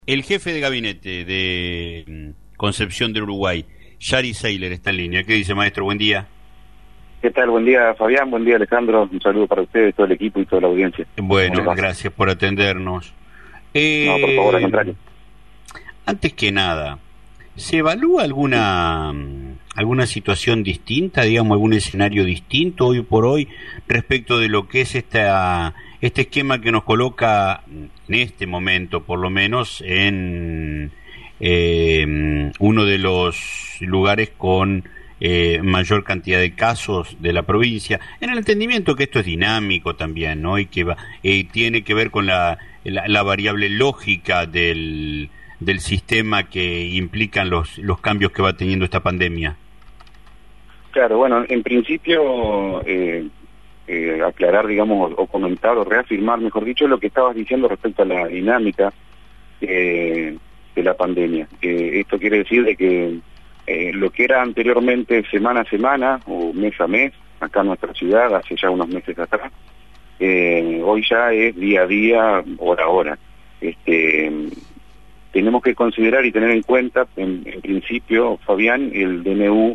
El jefe de gabinete de Concepción del Uruguay, Yari Seiler, está en línea. ¿Qué dice, maestro? Buen día. ¿Qué tal? Buen día, Fabián. Buen día, Alejandro. Un saludo para ustedes, todo el equipo y toda la audiencia. Bueno, gracias por atendernos. No, por favor, al contrario. Antes que nada, ¿se evalúa alguna situación distinta, digamos, algún escenario distinto hoy por hoy respecto de lo que es este esquema que nos coloca en este momento, por lo menos, en uno de los lugares con mayor cantidad de casos de la provincia, en el entendimiento que esto es dinámico también, ¿no? Y que tiene que ver con la variable lógica del sistema que implican los cambios que va teniendo esta pandemia? Claro, bueno, en principio aclarar, digamos, o comentar o reafirmar, mejor dicho, lo que estabas diciendo respecto a la dinámica de la pandemia. Esto quiere decir de que lo que era anteriormente semana a semana o mes a mes, acá en nuestra ciudad, hace ya unos meses atrás, hoy ya es día a día, hora a hora. Tenemos que considerar y tener en cuenta, en principio, Fabián, el DNU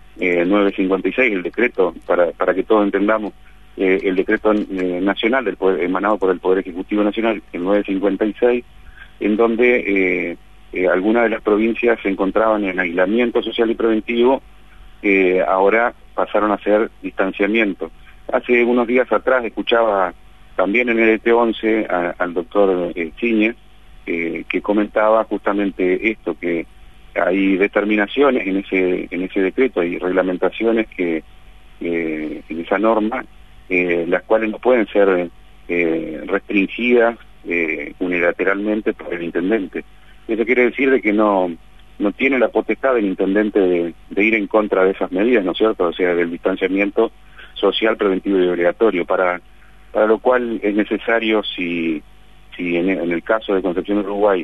956, el decreto, para que todos entendamos, el decreto nacional del poder, emanado por el Poder Ejecutivo Nacional, el 956, en donde algunas de las provincias se encontraban en aislamiento social y preventivo, ahora pasaron a hacer distanciamiento. Hace unos días atrás escuchaba también en el ET11 al doctor Chiñez, que comentaba justamente esto, que hay determinaciones en ese decreto y reglamentaciones que en esa norma, las cuales no pueden ser restringidas unilateralmente por el intendente. Eso quiere decir de que no tiene la potestad del intendente de ir en contra de esas medidas, ¿no es cierto? O sea, del distanciamiento social, preventivo y obligatorio, para lo cual es necesario, si en el caso de Concepción del Uruguay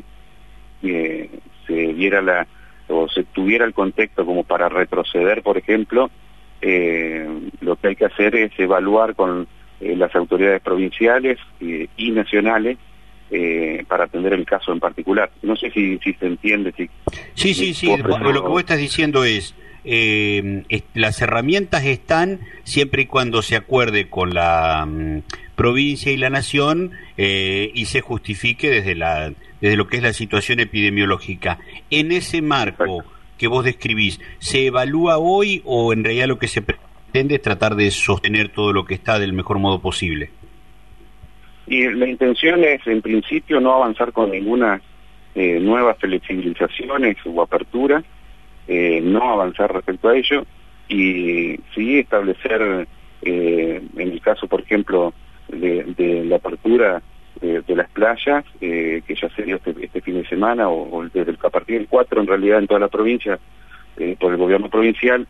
se viera o se tuviera el contexto como para retroceder, por ejemplo, lo que hay que hacer es evaluar con las autoridades provinciales y nacionales para atender el caso en particular. No sé si se entiende. Sí. Lo que vos estás diciendo es, las herramientas están siempre y cuando se acuerde con la provincia y la nación y se justifique desde lo que es la situación epidemiológica. En ese marco Exacto. que vos describís, ¿se evalúa hoy o en realidad lo que se pretende es tratar de sostener todo lo que está del mejor modo posible? Y la intención es, en principio, no avanzar con ninguna nuevas flexibilizaciones o apertura, no avanzar respecto a ello, y sí establecer, en el caso, por ejemplo, de la apertura de las playas, que ya se dio este fin de semana, o a partir del 4, en realidad, en toda la provincia, por el gobierno provincial,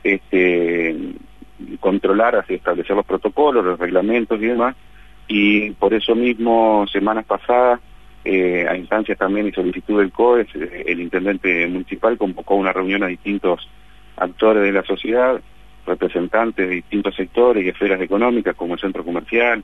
controlar, así establecer los protocolos, los reglamentos y demás. Y por eso mismo, semanas pasadas, a instancias también y solicitud del COES, el intendente municipal convocó una reunión a distintos actores de la sociedad, representantes de distintos sectores y esferas económicas, como el centro comercial,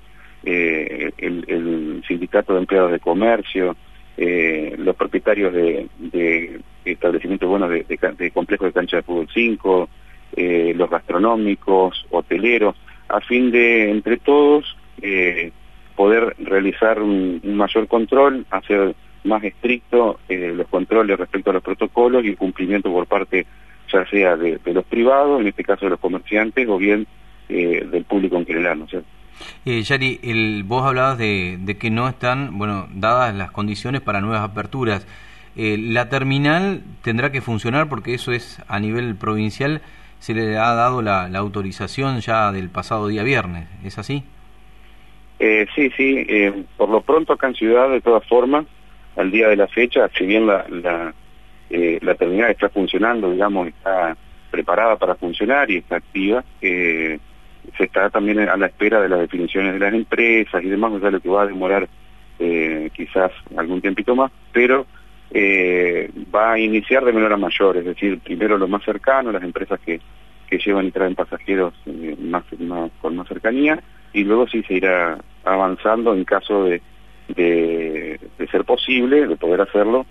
el sindicato de empleados de comercio, los propietarios de establecimientos buenos de complejos de cancha de fútbol 5, los gastronómicos, hoteleros, a fin de, entre todos, poder realizar un mayor control, hacer más estricto los controles respecto a los protocolos y el cumplimiento por parte ya sea de los privados, en este caso de los comerciantes, o bien del público en general, ¿no es cierto? Yari, vos hablabas de que no están, dadas las condiciones para nuevas aperturas. La terminal tendrá que funcionar porque eso es a nivel provincial, se le ha dado la autorización ya del pasado día viernes, ¿es así? Sí, por lo pronto acá en Ciudad, de todas formas, al día de la fecha, si bien la terminal está funcionando, digamos, está preparada para funcionar y está activa, se está también a la espera de las definiciones de las empresas y demás, o sea, lo que va a demorar quizás algún tiempito más, pero va a iniciar de menor a mayor, es decir, primero lo más cercano, las empresas que llevan y traen pasajeros con más cercanía, y luego sí se irá avanzando en caso de de ser posible, de poder hacerlo,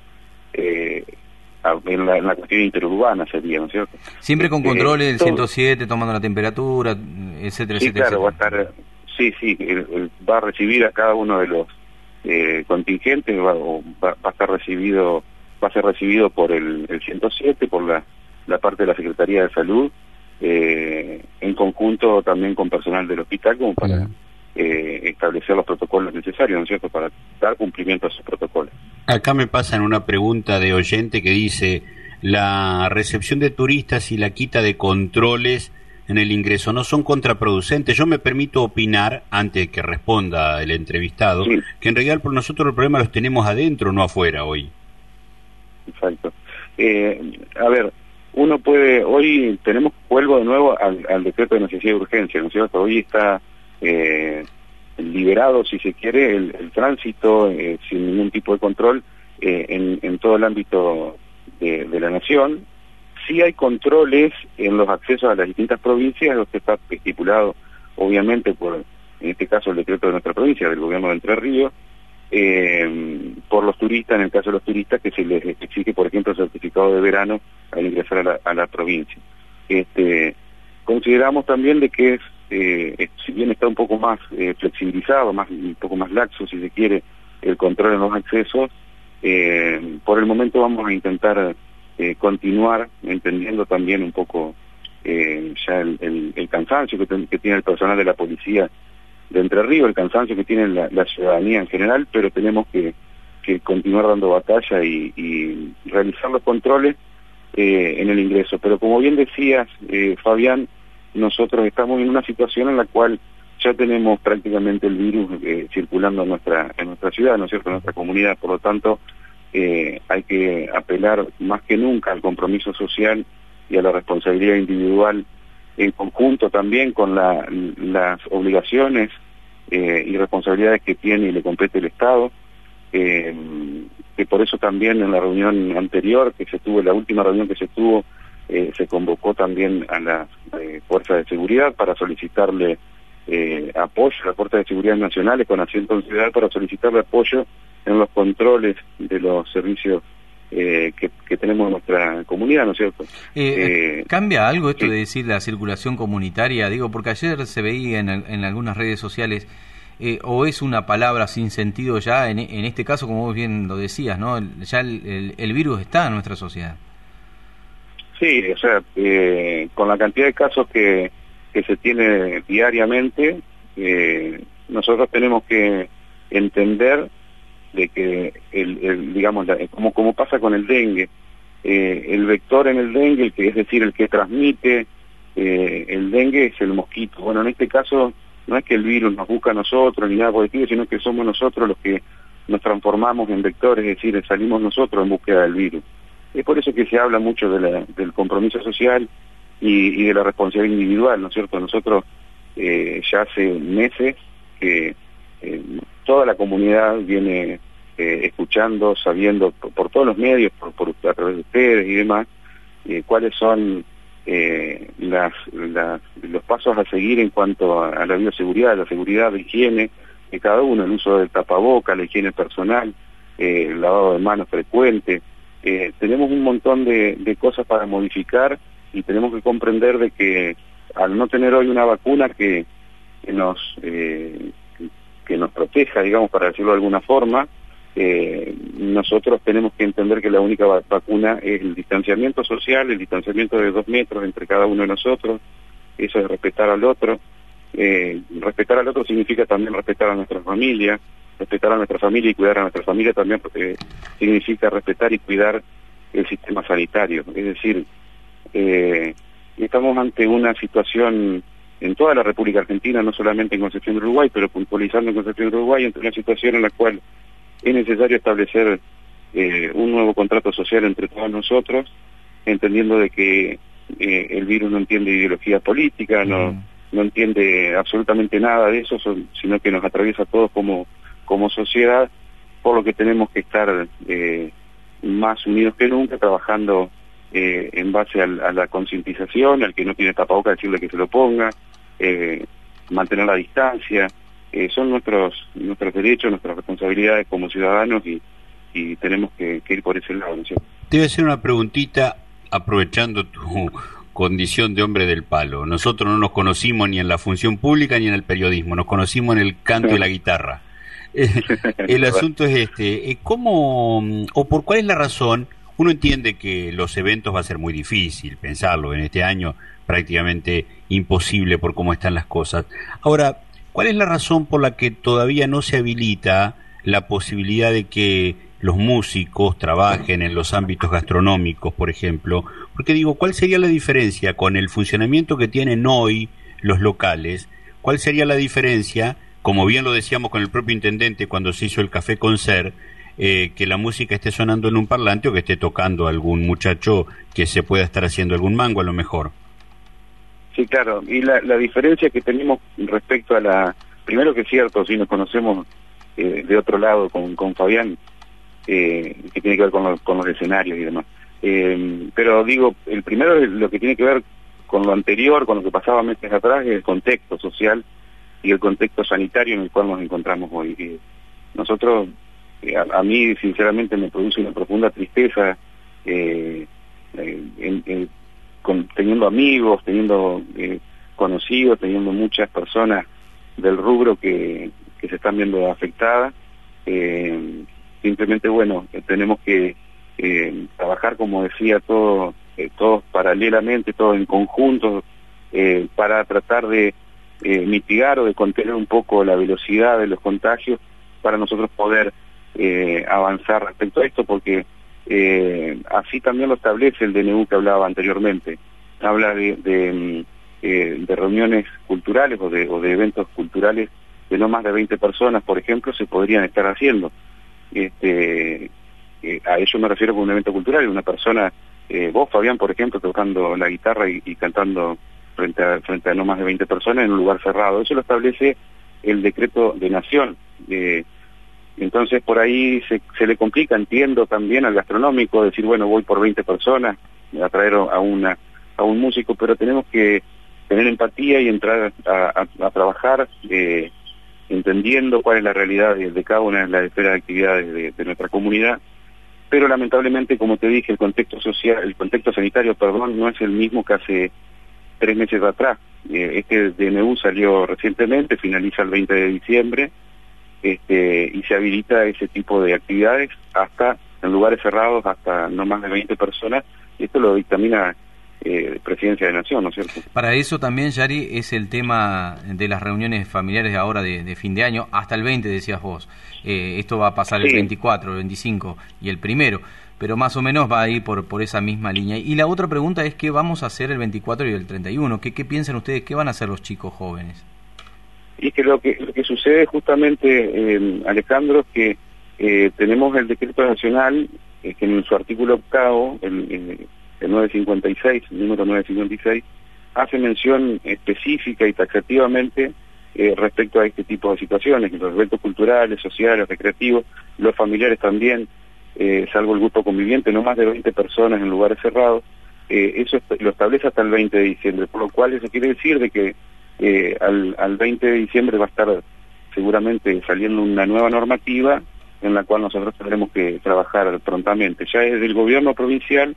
en la cuestión interurbana sería, ¿no es cierto? Siempre con controles del 107, tomando la temperatura, etcétera, sí, etcétera. Claro, etcétera. va a estar, sí, va a recibir a cada uno de los contingentes, va a estar recibido, va a ser recibido por el 107, por la parte de la Secretaría de Salud, en conjunto también con personal del hospital, como para establecer los protocolos necesarios, ¿no es cierto?, para dar cumplimiento a esos protocolos. Acá me pasan una pregunta de oyente que dice: la recepción de turistas y la quita de controles en el ingreso no son contraproducentes. Yo me permito opinar, antes de que responda el entrevistado, sí, que en realidad por nosotros el problema los tenemos adentro, no afuera hoy. Exacto. A ver, uno puede, hoy vuelvo de nuevo al decreto de necesidad de urgencia, ¿no es cierto? Hoy está liberado, si se quiere, el tránsito sin ningún tipo de control en todo el ámbito de la nación. Sí hay controles en los accesos a las distintas provincias, lo que está estipulado obviamente por, en este caso, el decreto de nuestra provincia, del gobierno de Entre Ríos, por los turistas, en el caso de los turistas, que se les exige, por ejemplo, el certificado de verano al ingresar a la provincia. Consideramos también de que si bien está un poco más flexibilizado, un poco más laxo, si se quiere, el control en los accesos, por el momento vamos a intentar continuar entendiendo también un poco ya el cansancio que tiene el personal de la policía de Entre Ríos, el cansancio que tiene la ciudadanía en general, pero tenemos que continuar dando batalla y realizar los controles en el ingreso. Pero como bien decías, Fabián, nosotros estamos en una situación en la cual ya tenemos prácticamente el virus circulando en nuestra ciudad, ¿no es cierto?, en nuestra comunidad. Por lo tanto, hay que apelar más que nunca al compromiso social y a la responsabilidad individual, en conjunto también con las obligaciones y responsabilidades que tiene y le compete el Estado, que por eso también en la reunión anterior que se tuvo, la última reunión que se tuvo, se convocó también a las fuerzas de seguridad para solicitarle apoyo a las fuerzas de seguridad nacionales con asiento en ciudad, para solicitarle apoyo en los controles de los servicios que tenemos en nuestra comunidad, ¿no es cierto? ¿Cambia algo esto sí. de decir la circulación comunitaria? Digo, porque ayer se veía en algunas redes sociales, o es una palabra sin sentido ya, en este caso, como vos bien lo decías, ¿no? Ya el virus está en nuestra sociedad. Sí, o sea, con la cantidad de casos que se tiene diariamente, nosotros tenemos que entender de que digamos, como pasa con el dengue, el vector en el dengue, es decir, el que transmite el dengue es el mosquito. Bueno, en este caso no es que el virus nos busca a nosotros ni nada por el estilo, sino que somos nosotros los que nos transformamos en vectores, es decir, salimos nosotros en búsqueda del virus. Es por eso que se habla mucho del compromiso social y de la responsabilidad individual, ¿no es cierto? Nosotros ya hace meses que toda la comunidad viene escuchando, sabiendo por todos los medios, a través de ustedes y demás, cuáles son los pasos a seguir en cuanto a la bioseguridad, la seguridad de higiene de cada uno, el uso del tapaboca, la higiene personal, el lavado de manos frecuente. Tenemos un montón de cosas para modificar y tenemos que comprender de que al no tener hoy una vacuna que nos proteja, digamos, para decirlo de alguna forma, nosotros tenemos que entender que la única vacuna es el distanciamiento social, el distanciamiento de 2 metros entre cada uno de nosotros. Eso es respetar al otro. Respetar al otro significa también respetar a nuestra familia y cuidar a nuestra familia también, porque significa respetar y cuidar el sistema sanitario. Es decir, estamos ante una situación en toda la República Argentina, no solamente en Concepción de Uruguay, pero puntualizando en Concepción de Uruguay, ante una situación en la cual es necesario establecer un nuevo contrato social entre todos nosotros, entendiendo de que el virus no entiende ideología política, no entiende absolutamente nada de eso, sino que nos atraviesa a todos como sociedad, por lo que tenemos que estar más unidos que nunca, trabajando en base a la concientización, al que no tiene tapabocas decirle que se lo ponga, mantener la distancia, son nuestros derechos, nuestras responsabilidades como ciudadanos y tenemos que ir por ese lado, ¿no es cierto? Te voy a hacer una preguntita aprovechando tu condición de hombre del palo. Nosotros no nos conocimos ni en la función pública ni en el periodismo, nos conocimos en el canto y la guitarra. El asunto es ¿cómo o por cuál es la razón? Uno entiende que los eventos va a ser muy difícil pensarlo en este año, prácticamente imposible por cómo están las cosas. Ahora, ¿cuál es la razón por la que todavía no se habilita la posibilidad de que los músicos trabajen en los ámbitos gastronómicos, por ejemplo? Porque digo, ¿cuál sería la diferencia con el funcionamiento que tienen hoy los locales? ¿Cuál sería la diferencia, como bien lo decíamos con el propio intendente cuando se hizo el Café Concert, que la música esté sonando en un parlante o que esté tocando algún muchacho que se pueda estar haciendo algún mango a lo mejor? Sí, claro, y la diferencia que tenemos respecto a primero que es cierto, si nos conocemos de otro lado con Fabián, que tiene que ver con los escenarios y demás. Pero digo, el primero es lo que tiene que ver con lo anterior, con lo que pasaba meses atrás, es el contexto social y el contexto sanitario en el cual nos encontramos hoy. Nosotros, a mí sinceramente me produce una profunda tristeza teniendo amigos, teniendo conocidos, teniendo muchas personas del rubro que se están viendo afectadas. Simplemente, bueno, tenemos que trabajar, como decía, todos paralelamente, todos en conjunto, para tratar de mitigar o de contener un poco la velocidad de los contagios, para nosotros poder avanzar respecto a esto, porque así también lo establece el DNU que hablaba anteriormente. Habla de reuniones culturales o de eventos culturales de no más de 20 personas, por ejemplo, se podrían estar haciendo. A eso me refiero con un evento cultural, una persona, vos Fabián, por ejemplo, tocando la guitarra y cantando frente a no más de 20 personas en un lugar cerrado. Eso lo establece el decreto de nación. Entonces por ahí se le complica, entiendo también al gastronómico, decir, bueno, voy por 20 personas a traer a un músico, pero tenemos que tener empatía y entrar a trabajar entendiendo cuál es la realidad de cada una de las esferas de actividades de nuestra comunidad. Pero lamentablemente, como te dije, el contexto sanitario, no es el mismo que hace 3 meses atrás. Este DNU salió recientemente, finaliza el 20 de diciembre, y se habilita ese tipo de actividades hasta en lugares cerrados, hasta no más de 20 personas, y esto lo dictamina Presidencia de Nación, ¿no es cierto? Para eso también, Yari, es el tema de las reuniones familiares de ahora de fin de año, hasta el 20 decías vos. Esto va a pasar el 24, el 25 y el 1, pero más o menos va a ir por esa misma línea. Y la otra pregunta es, ¿qué vamos a hacer el 24 y el 31? ¿Qué piensan ustedes? ¿Qué van a hacer los chicos jóvenes? Y es que lo que sucede justamente, Alejandro, es que tenemos el decreto nacional, que en su artículo 8º, el 956, el número 956, hace mención específica y taxativamente respecto a este tipo de situaciones, los eventos culturales, sociales, recreativos, los familiares también, salvo el grupo conviviente, no más de 20 personas en lugares cerrados. Eso lo establece hasta el 20 de diciembre, por lo cual eso quiere decir de que al 20 de diciembre va a estar seguramente saliendo una nueva normativa en la cual nosotros tendremos que trabajar prontamente. Ya desde el gobierno provincial,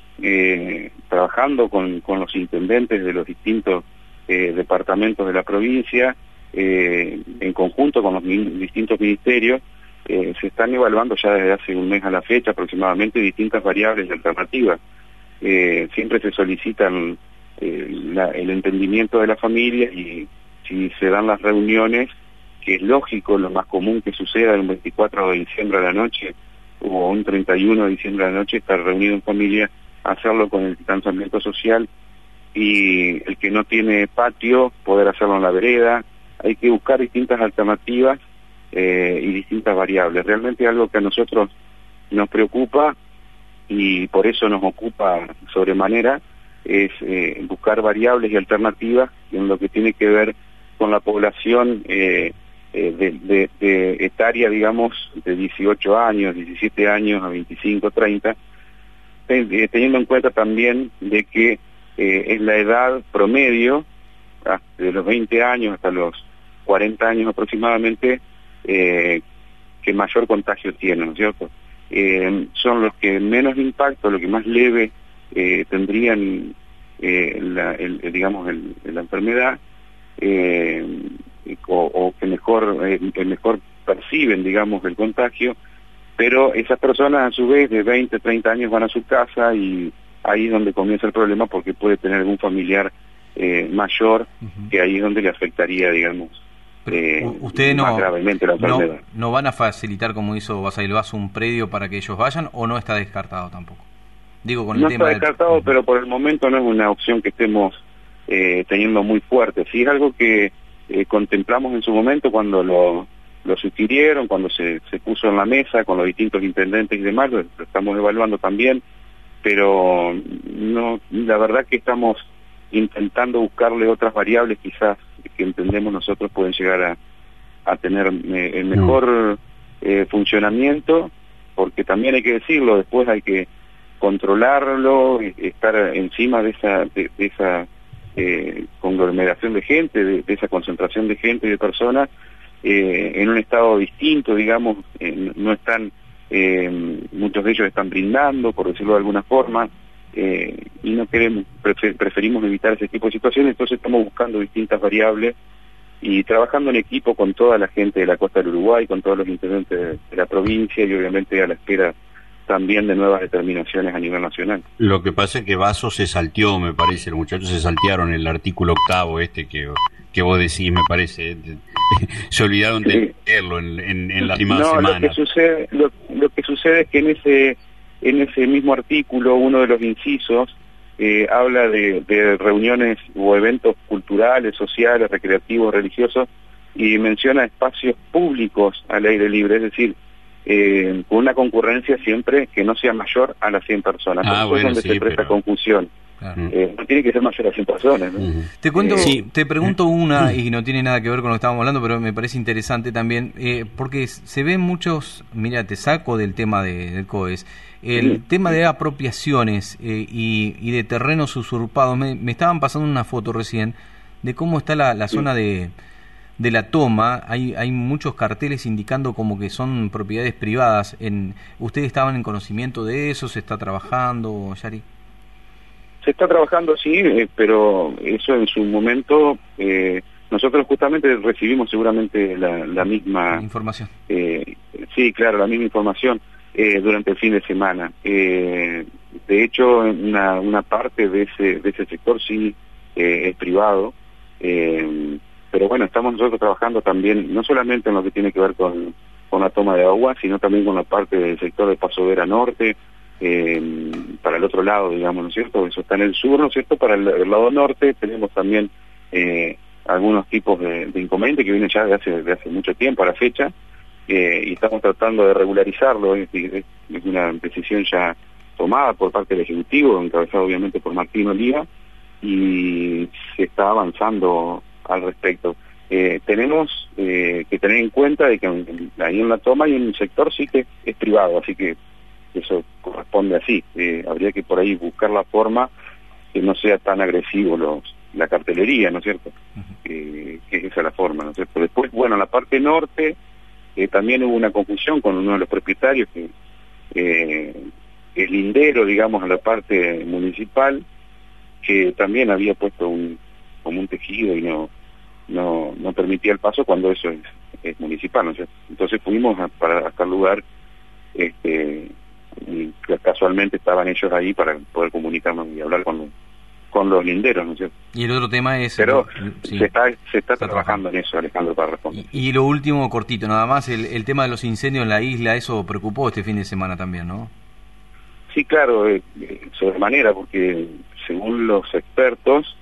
trabajando con los intendentes de los distintos departamentos de la provincia, en conjunto con los distintos ministerios, se están evaluando ya desde hace un mes a la fecha aproximadamente distintas variables y alternativas. Siempre se solicitan el entendimiento de la familia, y si se dan las reuniones, que es lógico, lo más común que suceda un 24 de diciembre a la noche o un 31 de diciembre a la noche, estar reunido en familia, hacerlo con el distanciamiento social, y el que no tiene patio, poder hacerlo en la vereda. Hay que buscar distintas alternativas y distintas variables. Realmente algo que a nosotros nos preocupa y por eso nos ocupa sobremanera es buscar variables y alternativas en lo que tiene que ver con la población de etaria, digamos, de 18 años, 17 años a 25, 30, teniendo en cuenta también de que es la edad promedio, de los 20 años hasta los 40 años aproximadamente, que mayor contagio tienen, ¿no es cierto? Son los que menos impacto, los que más leve tendrían la enfermedad, o que mejor perciben, digamos, el contagio, pero esas personas a su vez de 20, 30 años van a su casa y ahí es donde comienza el problema, porque puede tener algún familiar mayor, que ahí es donde le afectaría, digamos, ¿ustedes más gravemente la enfermedad. No van a facilitar, como hizo Basavilbaso, un predio para que ellos vayan, o no está descartado tampoco? Digo, con el tema está descartado, pero por el momento no es una opción que estemos teniendo muy fuerte. Sí es algo que contemplamos en su momento cuando lo sugirieron, cuando se puso en la mesa con los distintos intendentes y demás, lo estamos evaluando también, pero no, la verdad que estamos intentando buscarle otras variables quizás que entendemos nosotros pueden llegar a tener el mejor funcionamiento, porque también hay que decirlo, después hay que controlarlo, estar encima de esa conglomeración de gente, de esa concentración de gente y de personas, en un estado distinto, digamos, no están, muchos de ellos están brindando, por decirlo de alguna forma, y no queremos, preferimos evitar ese tipo de situaciones, entonces estamos buscando distintas variables y trabajando en equipo con toda la gente de la costa del Uruguay, con todos los intendentes de la provincia y obviamente a la espera también de nuevas determinaciones a nivel nacional. Lo que pasa es que Basso se salteó, me parece, los muchachos se saltearon el artículo 8 que vos decís, me parece, se olvidaron de leerlo en la última semana. Lo que sucede es que en ese mismo artículo, uno de los incisos habla de reuniones o eventos culturales, sociales, recreativos, religiosos, y menciona espacios públicos al aire libre, es decir, con una concurrencia siempre que no sea mayor a las 100 personas. Bueno, es donde se presta confusión. Claro. No tiene que ser mayor a 100 personas, ¿no? Te cuento, te pregunto una, y no tiene nada que ver con lo que estábamos hablando, pero me parece interesante también, porque se ven muchos, mira, te saco del tema del COES, el tema de apropiaciones y de terrenos usurpados. Me estaban pasando una foto recién de cómo está la zona de la toma. Hay muchos carteles indicando como que son propiedades privadas. ¿Ustedes estaban en conocimiento de eso? ¿Se está trabajando, Yari? Se está trabajando, sí, pero eso en su momento, nosotros justamente recibimos seguramente la misma información. Sí, claro, la misma información durante el fin de semana. De hecho, una parte de ese sector sí es privado, pero bueno, estamos nosotros trabajando también, no solamente en lo que tiene que ver con la toma de agua, sino también con la parte del sector de Paso Vera Norte, para el otro lado, digamos, ¿no es cierto? Eso está en el sur, ¿no es cierto? Para el lado norte tenemos también algunos tipos de inconvenientes que vienen ya de hace mucho tiempo a la fecha, y estamos tratando de regularizarlo. Es una decisión ya tomada por parte del Ejecutivo, encabezado obviamente por Martín Oliva, y se está avanzando al respecto. Tenemos que tener en cuenta de que ahí en la toma hay un sector sí que es privado, así que eso corresponde así. Habría que por ahí buscar la forma que no sea tan agresivo la cartelería, ¿no es cierto? Que es esa la forma, ¿no es cierto? Después, bueno, en la parte norte también hubo una confusión con uno de los propietarios que es lindero, digamos, a la parte municipal, que también había puesto como un tejido y no permitía el paso cuando eso es municipal, ¿no es cierto? Entonces fuimos hasta el lugar, y casualmente estaban ellos ahí para poder comunicarnos y hablar con los linderos, ¿no es cierto? Y el otro tema es... Pero sí, se está trabajando en eso, Alejandro, para responder. Y lo último, cortito, nada más, el tema de los incendios en la isla, eso preocupó este fin de semana también, ¿no? Sí, claro, sobremanera, porque según los expertos,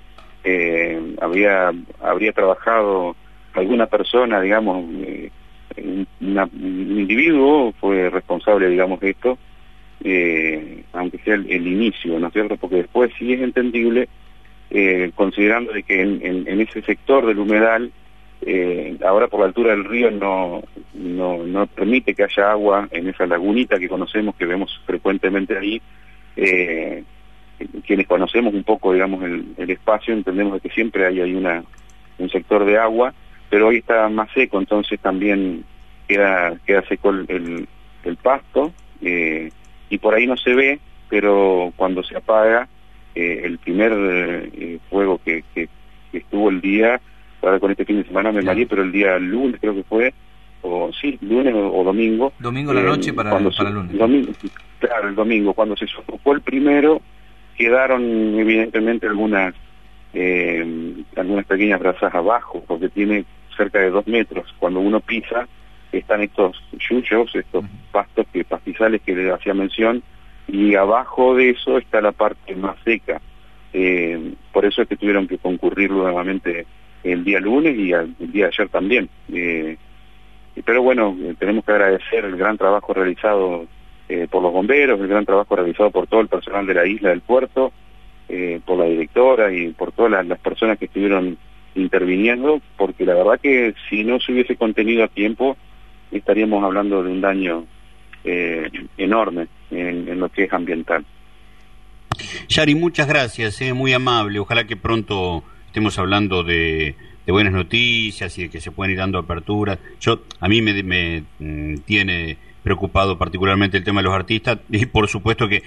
habría trabajado alguna persona, digamos, un individuo fue responsable, digamos, de esto, aunque sea el inicio, ¿no es cierto? Porque después sí es entendible, considerando de que en ese sector del humedal, ahora por la altura del río no permite que haya agua en esa lagunita que conocemos, que vemos frecuentemente ahí. Quienes conocemos un poco, digamos, el espacio, entendemos que siempre hay ahí un sector de agua, pero hoy está más seco, entonces también queda seco el pasto, y por ahí no se ve, pero cuando se apaga, el primer fuego que estuvo el día, ahora con este fin de semana me mareé, pero el día lunes creo que fue, lunes o domingo. Domingo la noche para el lunes. Claro, el domingo, cuando se sofocó el primero, quedaron evidentemente algunas pequeñas brasas abajo, porque tiene cerca de 2 metros. Cuando uno pisa, están estos yuyos, estos pastizales que le hacía mención, y abajo de eso está la parte más seca. Por eso es que tuvieron que concurrir nuevamente el día lunes y el día de ayer también. Pero bueno, tenemos que agradecer el gran trabajo realizado por los bomberos, el gran trabajo realizado por todo el personal de la isla del puerto, por la directora y por todas las personas que estuvieron interviniendo, porque la verdad que si no se hubiese contenido a tiempo, estaríamos hablando de un daño enorme en lo que es ambiental. Yari, muchas gracias, muy amable. Ojalá que pronto estemos hablando de buenas noticias y de que se puedan ir dando aperturas. A mí me tiene preocupado particularmente el tema de los artistas, y por supuesto que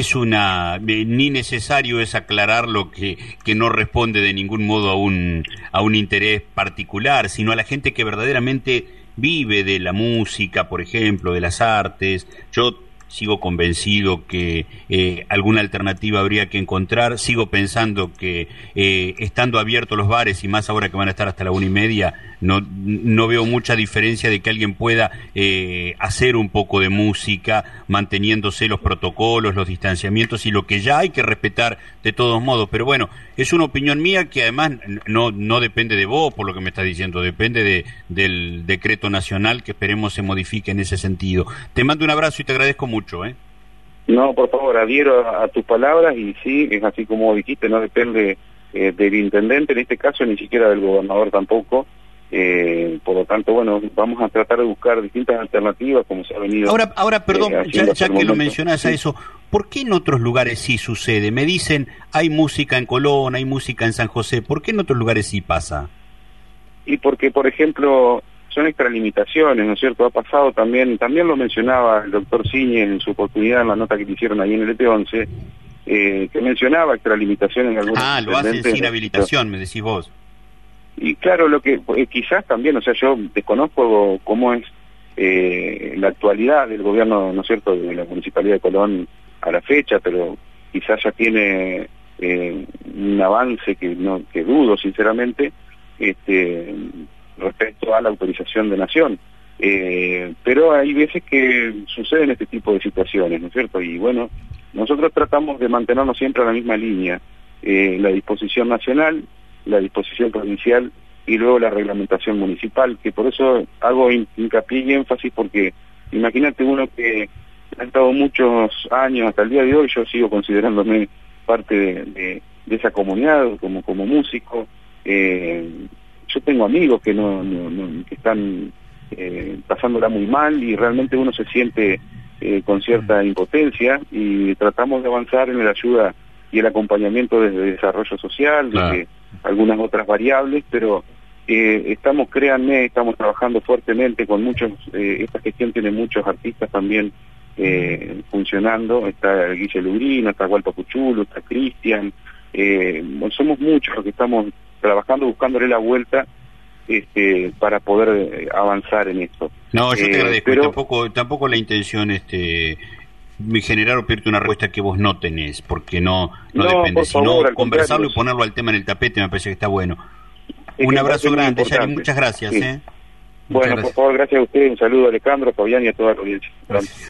ni necesario es aclarar lo que no responde de ningún modo a un interés particular, sino a la gente que verdaderamente vive de la música, por ejemplo, de las artes. Yo sigo convencido que alguna alternativa habría que encontrar. Sigo pensando que estando abiertos los bares, y más ahora que van a estar hasta la 1:30, no veo mucha diferencia de que alguien pueda hacer un poco de música manteniéndose los protocolos, los distanciamientos y lo que ya hay que respetar de todos modos. Pero bueno, es una opinión mía que además no depende de vos, por lo que me estás diciendo, depende del decreto nacional, que esperemos se modifique en ese sentido. Te mando un abrazo y te agradezco mucho. No, por favor, adhiero a tus palabras, y sí, es así como dijiste, no depende del intendente, en este caso ni siquiera del gobernador tampoco. Por lo tanto, bueno, vamos a tratar de buscar distintas alternativas, como se ha venido. Ahora perdón, ya que lo mencionás a eso, ¿por qué en otros lugares sí sucede? Me dicen, hay música en Colón, hay música en San José, ¿por qué en otros lugares sí pasa? Y porque, por ejemplo, son extralimitaciones, ¿no es cierto? Ha pasado también lo mencionaba el doctor Ciñe en su oportunidad en la nota que le hicieron ahí en el ET11, que mencionaba extralimitaciones en algunos. Lo hacen sin habilitación, me decís vos. Y claro, lo que quizás también, o sea, yo desconozco cómo es la actualidad del gobierno, ¿no es cierto?, de la Municipalidad de Colón a la fecha, pero quizás ya tiene un avance que dudo sinceramente, respecto a la autorización de Nación. Pero hay veces que suceden este tipo de situaciones, ¿no es cierto? Y bueno, nosotros tratamos de mantenernos siempre a la misma línea, la disposición nacional, la disposición provincial y luego la reglamentación municipal, que por eso hago hincapié y énfasis, porque imagínate uno que ha estado muchos años, hasta el día de hoy yo sigo considerándome parte de esa comunidad como músico. Yo tengo amigos que que están pasándola muy mal, y realmente uno se siente con cierta impotencia, y tratamos de avanzar en la ayuda y el acompañamiento desde desarrollo social, desde algunas otras variables, pero créanme, estamos trabajando fuertemente con muchos. Esta gestión tiene muchos artistas también funcionando. Está Guille Lugrino, está Walpa Cuchulo, está Cristian. Somos muchos los que estamos trabajando, buscándole la vuelta para poder avanzar en esto. No, yo te agradezco, pero tampoco la intención generar o pedirte una respuesta que vos no tenés, porque no depende, sino conversarlo y ponerlo al tema en el tapete, me parece que está bueno. Un abrazo grande, Yari, muchas gracias. Sí. Bueno, por favor, gracias a usted, un saludo a Alejandro, a Fabián y a toda la audiencia. Gracias.